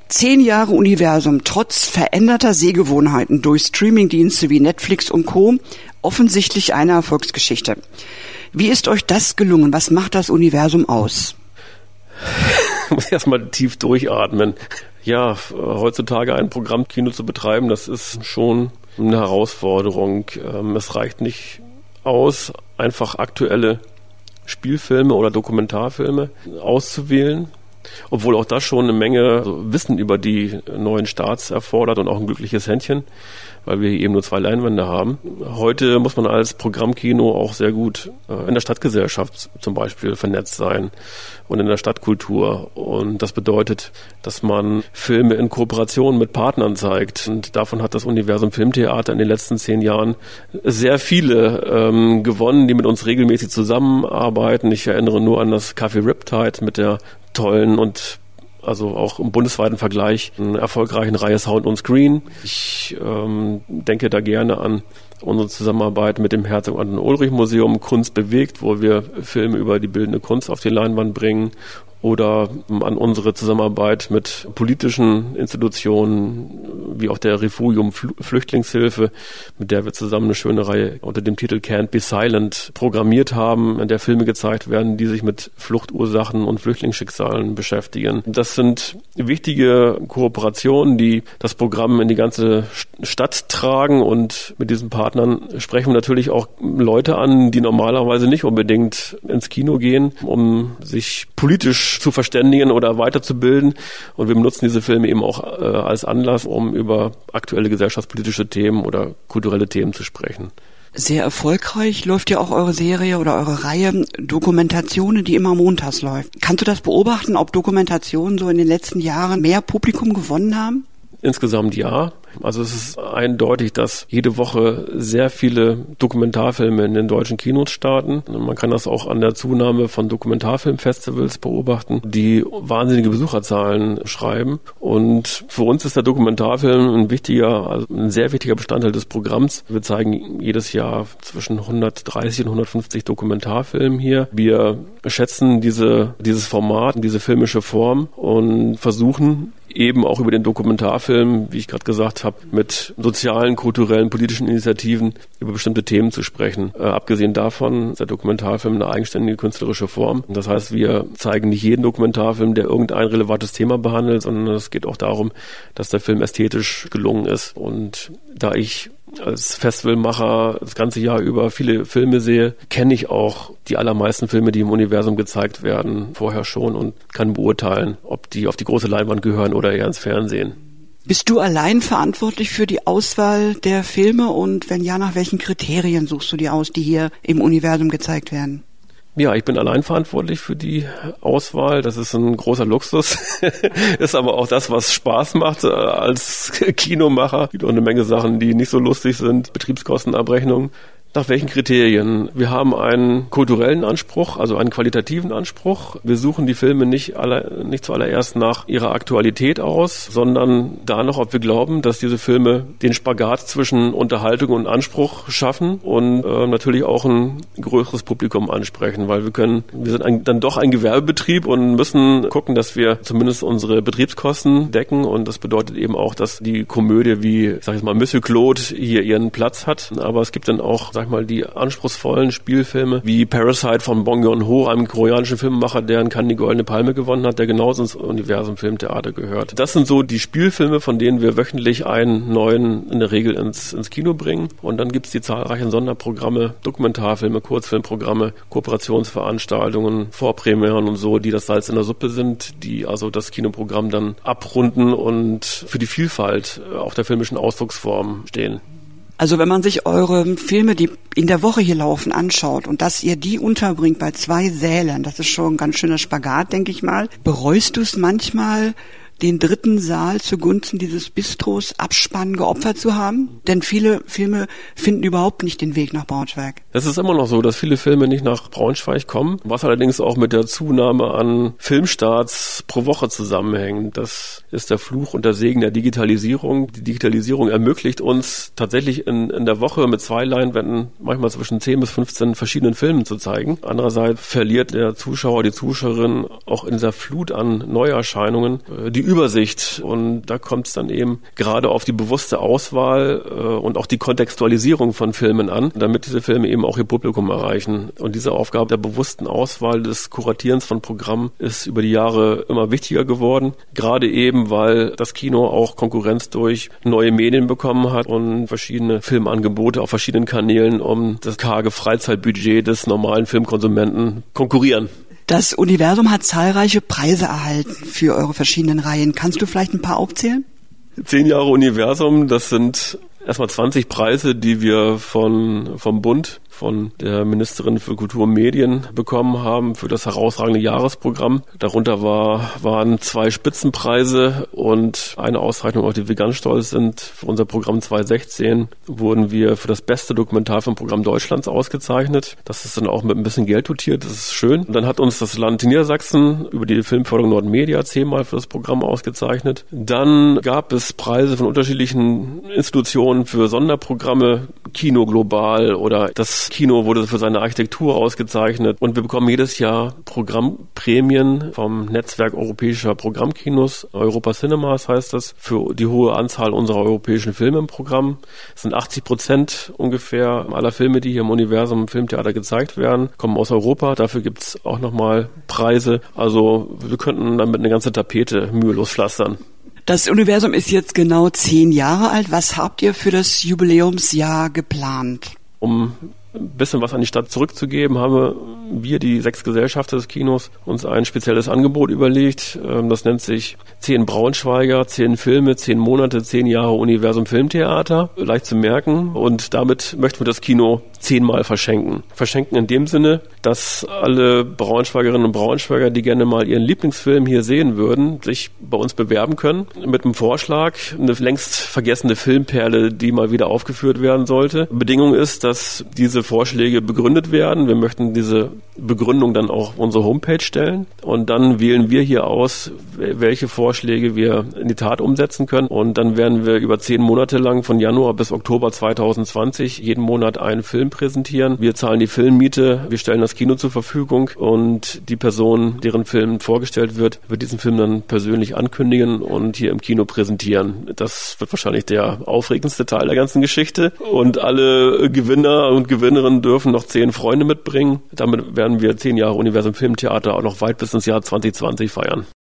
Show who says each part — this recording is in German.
Speaker 1: 10 Jahre Universum, trotz veränderter Sehgewohnheiten durch Streamingdienste wie Netflix und Co. offensichtlich eine Erfolgsgeschichte. Wie ist euch das gelungen? Was macht das Universum aus?
Speaker 2: Ich muss erstmal tief durchatmen. Ja, heutzutage ein Programmkino zu betreiben, das ist schon eine Herausforderung. Es reicht nicht aus, einfach aktuelle Spielfilme oder Dokumentarfilme auszuwählen. Obwohl auch das schon eine Menge Wissen über die neuen Starts erfordert und auch ein glückliches Händchen, weil wir hier eben nur 2 Leinwände haben. Heute muss man als Programmkino auch sehr gut in der Stadtgesellschaft zum Beispiel vernetzt sein und in der Stadtkultur. Und das bedeutet, dass man Filme in Kooperation mit Partnern zeigt. Und davon hat das Universum Filmtheater in den letzten 10 Jahren sehr viele gewonnen, die mit uns regelmäßig zusammenarbeiten. Ich erinnere nur an das Café Riptide mit der tollen und also auch im bundesweiten Vergleich einer erfolgreichen Reihe Sound on Screen. Ich denke da gerne an unsere Zusammenarbeit mit dem Herzog Anton Ulrich Museum Kunst bewegt, wo wir Filme über die bildende Kunst auf die Leinwand bringen, oder an unsere Zusammenarbeit mit politischen Institutionen, wie auch der Refugium Flüchtlingshilfe, mit der wir zusammen eine schöne Reihe unter dem Titel Can't Be Silent programmiert haben, in der Filme gezeigt werden, die sich mit Fluchtursachen und Flüchtlingsschicksalen beschäftigen. Das sind wichtige Kooperationen, die das Programm in die ganze Stadt tragen, und mit diesen Partnern sprechen wir natürlich auch Leute an, die normalerweise nicht unbedingt ins Kino gehen, um sich politisch zu verständigen oder weiterzubilden. Und wir benutzen diese Filme eben auch als Anlass, um über aktuelle gesellschaftspolitische Themen oder kulturelle Themen zu sprechen.
Speaker 1: Sehr erfolgreich läuft ja auch eure Serie oder eure Reihe Dokumentationen, die immer montags läuft. Kannst du das beobachten, ob Dokumentationen so in den letzten Jahren mehr Publikum gewonnen haben?
Speaker 2: Insgesamt ja. Also es ist eindeutig, dass jede Woche sehr viele Dokumentarfilme in den deutschen Kinos starten. Man kann das auch an der Zunahme von Dokumentarfilmfestivals beobachten, die wahnsinnige Besucherzahlen schreiben. Und für uns ist der Dokumentarfilm ein sehr wichtiger Bestandteil des Programms. Wir zeigen jedes Jahr zwischen 130 und 150 Dokumentarfilmen hier. Wir schätzen dieses Format, diese filmische Form und versuchen eben auch über den Dokumentarfilm, wie ich gerade gesagt habe, mit sozialen, kulturellen, politischen Initiativen über bestimmte Themen zu sprechen. Abgesehen davon ist der Dokumentarfilm eine eigenständige künstlerische Form. Das heißt, wir zeigen nicht jeden Dokumentarfilm, der irgendein relevantes Thema behandelt, sondern es geht auch darum, dass der Film ästhetisch gelungen ist. Und da ich als Festivalmacher das ganze Jahr über viele Filme sehe, kenne ich auch die allermeisten Filme, die im Universum gezeigt werden, vorher schon und kann beurteilen, ob die auf die große Leinwand gehören oder eher ins Fernsehen.
Speaker 1: Bist du allein verantwortlich für die Auswahl der Filme, und wenn ja, nach welchen Kriterien suchst du die aus, die hier im Universum gezeigt werden?
Speaker 2: Ja, ich bin allein verantwortlich für die Auswahl. Das ist ein großer Luxus. Ist aber auch das, was Spaß macht als Kinomacher. Es gibt auch eine Menge Sachen, die nicht so lustig sind. Betriebskostenabrechnung. Nach welchen Kriterien? Wir haben einen kulturellen Anspruch, also einen qualitativen Anspruch. Wir suchen die Filme nicht zuallererst nach ihrer Aktualität aus, sondern danach, ob wir glauben, dass diese Filme den Spagat zwischen Unterhaltung und Anspruch schaffen und natürlich auch ein größeres Publikum ansprechen, weil wir sind dann doch ein Gewerbebetrieb und müssen gucken, dass wir zumindest unsere Betriebskosten decken, und das bedeutet eben auch, dass die Komödie wie, ich sag jetzt mal, Monsieur Claude hier ihren Platz hat, aber es gibt dann auch, die anspruchsvollen Spielfilme wie Parasite von Bong Joon-ho, einem koreanischen Filmemacher, der in Cannes die Goldene Palme gewonnen hat, der genauso ins Universum Filmtheater gehört. Das sind so die Spielfilme, von denen wir wöchentlich einen neuen in der Regel ins Kino bringen. Und dann gibt's die zahlreichen Sonderprogramme, Dokumentarfilme, Kurzfilmprogramme, Kooperationsveranstaltungen, Vorpremieren und so, die das Salz in der Suppe sind, die also das Kinoprogramm dann abrunden und für die Vielfalt auch der filmischen Ausdrucksform stehen.
Speaker 1: Also wenn man sich eure Filme, die in der Woche hier laufen, anschaut und dass ihr die unterbringt bei 2 Sälen, das ist schon ein ganz schöner Spagat, denke ich mal. Bereust du es manchmal, den 3. Saal zugunsten dieses Bistros Abspann geopfert zu haben? Denn viele Filme finden überhaupt nicht den Weg nach Braunschweig.
Speaker 2: Es ist immer noch so, dass viele Filme nicht nach Braunschweig kommen, was allerdings auch mit der Zunahme an Filmstarts pro Woche zusammenhängt. Das ist der Fluch und der Segen der Digitalisierung. Die Digitalisierung ermöglicht uns tatsächlich in der Woche mit 2 Leinwänden manchmal zwischen 10 bis 15 verschiedenen Filmen zu zeigen. Andererseits verliert der Zuschauer, die Zuschauerin auch in dieser Flut an Neuerscheinungen die Übersicht. Und da kommt es dann eben gerade auf die bewusste Auswahl und auch die Kontextualisierung von Filmen an, damit diese Filme eben auch ihr Publikum erreichen. Und diese Aufgabe der bewussten Auswahl, des Kuratierens von Programmen ist über die Jahre immer wichtiger geworden. Gerade eben, weil das Kino auch Konkurrenz durch neue Medien bekommen hat und verschiedene Filmangebote auf verschiedenen Kanälen um das karge Freizeitbudget des normalen Filmkonsumenten konkurrieren.
Speaker 1: Das Universum hat zahlreiche Preise erhalten für eure verschiedenen Reihen. Kannst du vielleicht ein paar aufzählen?
Speaker 2: 10 Jahre Universum, das sind erstmal 20 Preise, die wir vom Bund, von der Ministerin für Kultur und Medien bekommen haben für das herausragende Jahresprogramm. Darunter waren 2 Spitzenpreise und eine Auszeichnung, auf die wir ganz stolz sind. Für unser Programm 2016 wurden wir für das beste Dokumentarfilmprogramm Deutschlands ausgezeichnet. Das ist dann auch mit ein bisschen Geld dotiert, das ist schön. Und dann hat uns das Land Niedersachsen über die Filmförderung Nordmedia 10-mal für das Programm ausgezeichnet. Dann gab es Preise von unterschiedlichen Institutionen für Sonderprogramme, Kino Global oder das Kino wurde für seine Architektur ausgezeichnet. Und wir bekommen jedes Jahr Programmprämien vom Netzwerk europäischer Programmkinos, Europa Cinemas heißt das, für die hohe Anzahl unserer europäischen Filme im Programm. Es sind 80% ungefähr aller Filme, die hier im Universum Filmtheater gezeigt werden, kommen aus Europa. Dafür gibt's auch nochmal Preise. Also wir könnten damit eine ganze Tapete mühelos pflastern.
Speaker 1: Das Universum ist jetzt genau 10 Jahre alt. Was habt ihr für das Jubiläumsjahr geplant?
Speaker 2: Um ein bisschen was an die Stadt zurückzugeben, haben wir, die 6 Gesellschafter des Kinos, uns ein spezielles Angebot überlegt. Das nennt sich 10 Braunschweiger, 10 Filme, 10 Monate, 10 Jahre Universum Filmtheater. Leicht zu merken. Und damit möchten wir das Kino 10-mal verschenken. Verschenken in dem Sinne, dass alle Braunschweigerinnen und Braunschweiger, die gerne mal ihren Lieblingsfilm hier sehen würden, sich bei uns bewerben können. Mit einem Vorschlag, eine längst vergessene Filmperle, die mal wieder aufgeführt werden sollte. Bedingung ist, dass diese Vorschläge begründet werden. Wir möchten diese Begründung dann auch auf unsere Homepage stellen. Und dann wählen wir hier aus, welche Vorschläge wir in die Tat umsetzen können. Und dann werden wir über 10 Monate lang von Januar bis Oktober 2020 jeden Monat einen Film präsentieren. Wir zahlen die Filmmiete, wir stellen das Kino zur Verfügung und die Person, deren Film vorgestellt wird diesen Film dann persönlich ankündigen und hier im Kino präsentieren. Das wird wahrscheinlich der aufregendste Teil der ganzen Geschichte. Und alle Gewinner und Gewinnerinnen dürfen noch 10 Freunde mitbringen. Damit werden wir 10 Jahre Universum Filmtheater auch noch weit bis ins Jahr 2020 feiern.